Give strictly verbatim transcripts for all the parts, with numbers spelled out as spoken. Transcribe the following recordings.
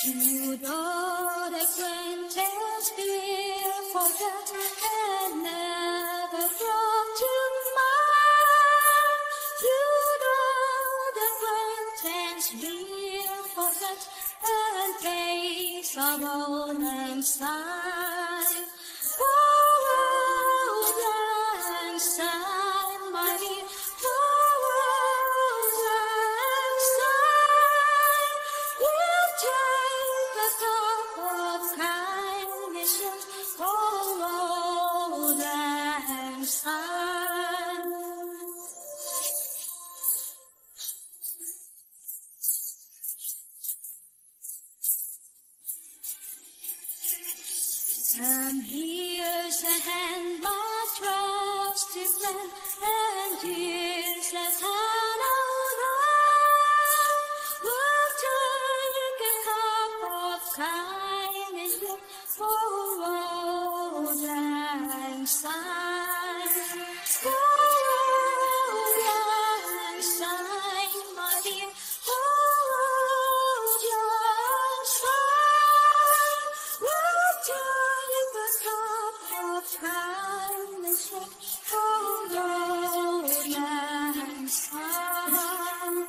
You know the acquaintance will forget and never brought to mind. You know the acquaintance will forget and face of old and sigh. Oh, old and sigh, my dear. And here's a hand my trusted friend, and here's a hand of love. We'll take a cup of kindness for old lang syne. For old lang syne, my dear. For old lang syne. We'll take a cup of kindness for old lang syne.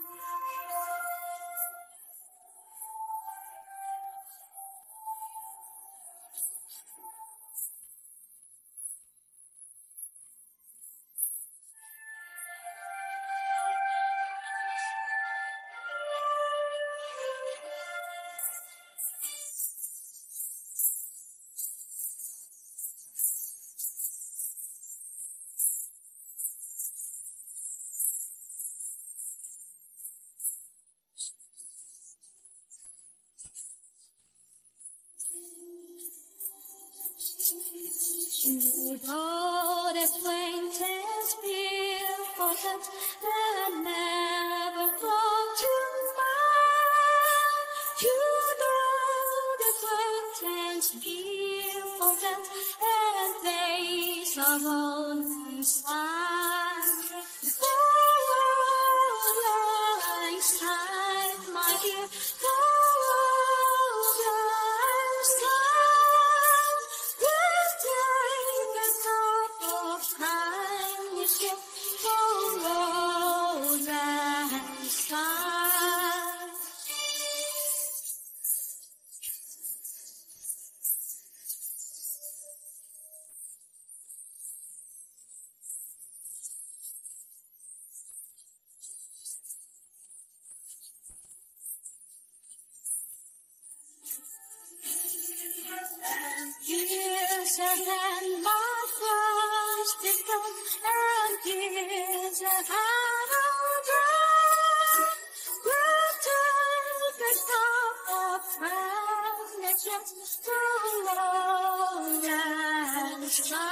You know the acquaintance will forget and never brought to mind. You know the acquaintance will forget and face of old and sigh. For old lang syne, my dear. For old lang syne. We'll take a cup of kindness for old lang syne. Here's a hand my trusted friend, and here's a hand of love. We'll take a cup of kindness for old lang syne.